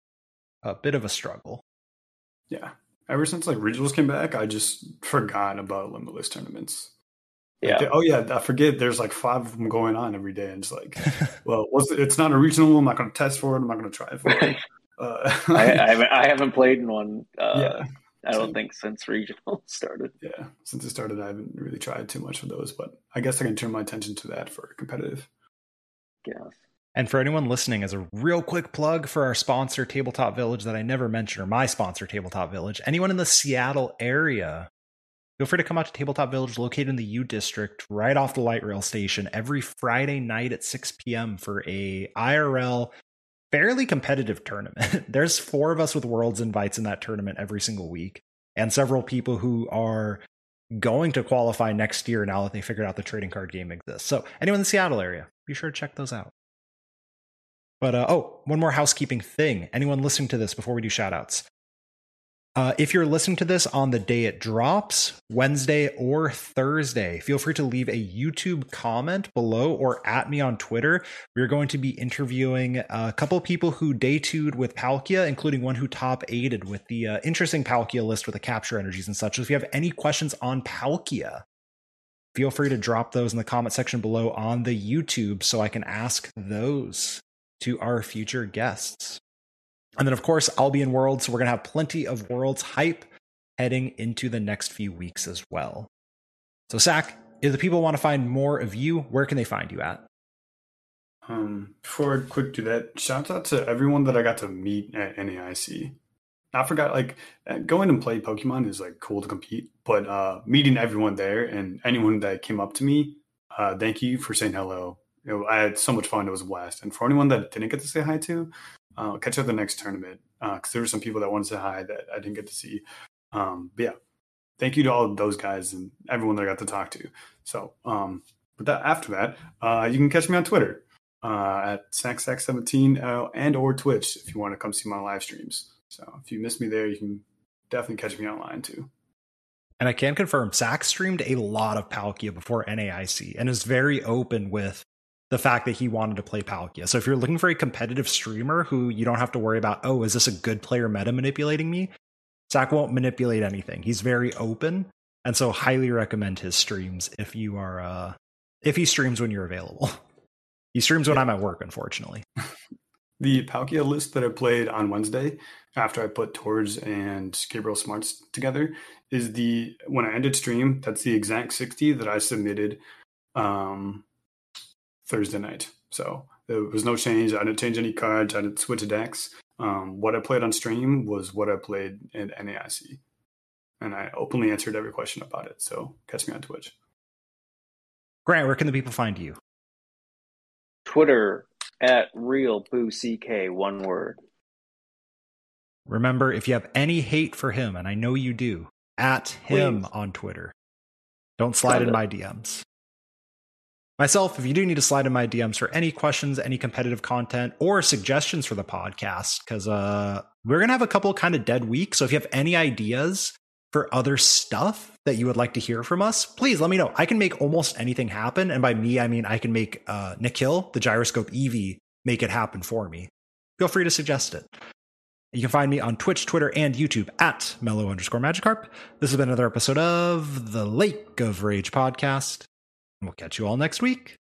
a bit of a struggle. Yeah, ever since like regionals came back, I just forgot about limitless tournaments. Yeah. Like, oh yeah, I forget. There's like five of them going on every day, and it's like, well, what's it's not a regional. I'm not going to test for it. I'm not going to try for it. Uh, I, I haven't I haven't played in one. Uh, yeah, I don't same. think since regional started. Yeah, since it started, I haven't really tried too much for those, but I guess I can turn my attention to that for competitive. Yes. And for anyone listening, as a real quick plug for our sponsor, Tabletop Village, that I never mentioned, or my sponsor, Tabletop Village, anyone in the Seattle area, feel free to come out to Tabletop Village, located in the U District, right off the light rail station, every Friday night at six p.m. for a I R L, fairly competitive tournament. There's four of us with Worlds invites in that tournament every single week, and several people who are going to qualify next year now that they figured out the trading card game exists. So anyone in the Seattle area, be sure to check those out. But, uh, oh, one more housekeeping thing. Anyone listening to this before we do shout outs? Uh, if you're listening to this on the day it drops, Wednesday or Thursday, feel free to leave a YouTube comment below or at me on Twitter. We're going to be interviewing a couple of people who day two'd with Palkia, including one who top eighted with the uh, interesting Palkia list with the capture energies and such. So if you have any questions on Palkia, feel free to drop those in the comment section below on the YouTube so I can ask those to our future guests. And then, of course, I'll be in Worlds, so we're going to have plenty of Worlds hype heading into the next few weeks as well. So, Zach, if the people want to find more of you, where can they find you at? Um, before I quick do that, shout out to everyone that I got to meet at N A I C. I forgot, like, going and play Pokemon is, like, cool to compete, but uh, meeting everyone there and anyone that came up to me, uh, thank you for saying hello. You know, I had so much fun. It was a blast. And for anyone that didn't get to say hi to, Uh, catch up the next tournament because uh, there were some people that wanted to say hi that I didn't get to see. Um, but yeah, thank you to all of those guys and everyone that I got to talk to. So, um, but that after that, uh, you can catch me on Twitter uh, at Sack Sack seventeen uh, and or Twitch if you want to come see my live streams. So if you miss me there, you can definitely catch me online too. And I can confirm, Zach streamed a lot of Palkia before N A I C and is very open with the fact that he wanted to play Palkia. So if you're looking for a competitive streamer who you don't have to worry about, oh, is this a good player meta manipulating me? Zach won't manipulate anything. He's very open. And so highly recommend his streams if you are, uh, if he streams when you're available. He streams when yeah. I'm at work, unfortunately. The Palkia list that I played on Wednesday after I put Torge and Gabriel Smarts together is the, when I ended stream, that's the exact sixty that I submitted um, Thursday night. So there was no change. I didn't change any cards. I didn't switch decks. Um, what I played on stream was what I played in N A I C. And I openly answered every question about it. So catch me on Twitch. Grant, where can the people find you? Twitter at RealBooCK, one word. Remember, if you have any hate for him, and I know you do, at him Please. On Twitter. Don't slide Send in it. My D Ms. Myself, if you do need to slide in my D Ms for any questions, any competitive content, or suggestions for the podcast, because uh, we're going to have a couple kind of dead weeks. So if you have any ideas for other stuff that you would like to hear from us, please let me know. I can make almost anything happen. And by me, I mean I can make uh, Nikhil, the Gyroscope Eevee, make it happen for me. Feel free to suggest it. You can find me on Twitch, Twitter, and YouTube at Mellow underscore Magikarp. This has been another episode of the Lake of Rage podcast. We'll catch you all next week.